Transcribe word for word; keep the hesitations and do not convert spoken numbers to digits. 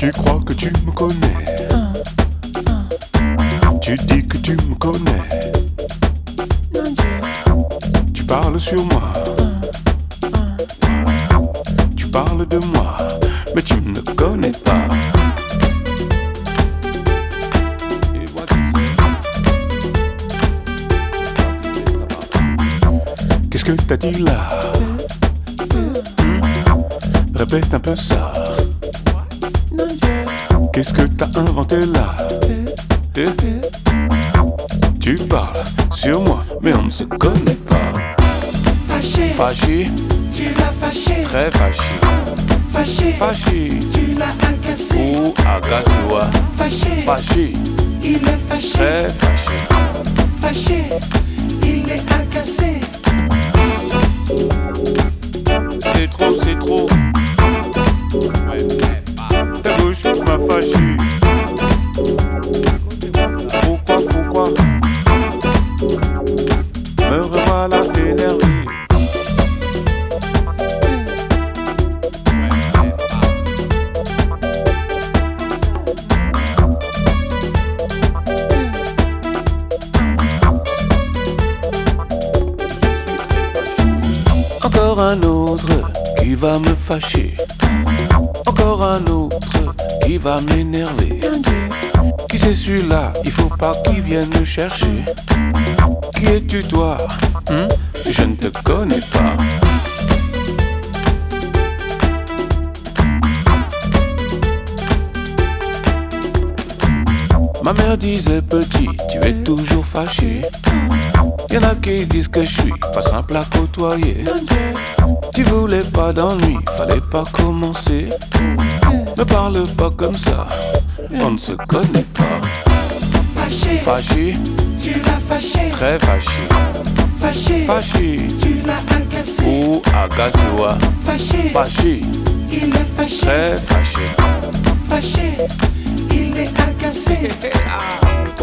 Tu crois que tu me connais. Tu dis que tu me connais. Tu parles sur moi. Tu parles de moi, mais tu ne connais pas. Qu'est-ce que t'as dit là? hmm? Répète un peu ça. Qu'est-ce que t'as inventé là? eh? Tu parles sur moi, mais on ne se connaît pas. Fâché, Fâché, tu l'as fâché. très fâché. Fâché, Fâché, tu l'as agacé. ou agacé, ouais. Fâché, Fâché, il est fâché. très fâché. Fâché, il est agacé. C'est trop, c'est trop. Ta bouche m'a fâché. Pourquoi, pourquoi me revoilà énervé? Encore un autre qui va me fâcher. Encore un autre qui va m'énerver. Qui c'est celui-là? Il faut pas qu'il vienne me chercher. Qui es-tu toi? hmm? Je ne te connais pas. Ma mère disait petit, tu es toujours fâché. Y'en a qui disent que je suis pas simple à côtoyer. Tu voulais pas d'ennui, fallait pas commencer. Ne parle pas comme ça, on ne se connaît pas. Fâché, Fâché, tu l'as fâché. très fâché. Fâché, Fâché, tu l'as agacé. ou agacé, ouais. Fâché, Fâché, il est fâché. très fâché. Fâché, il est agacé.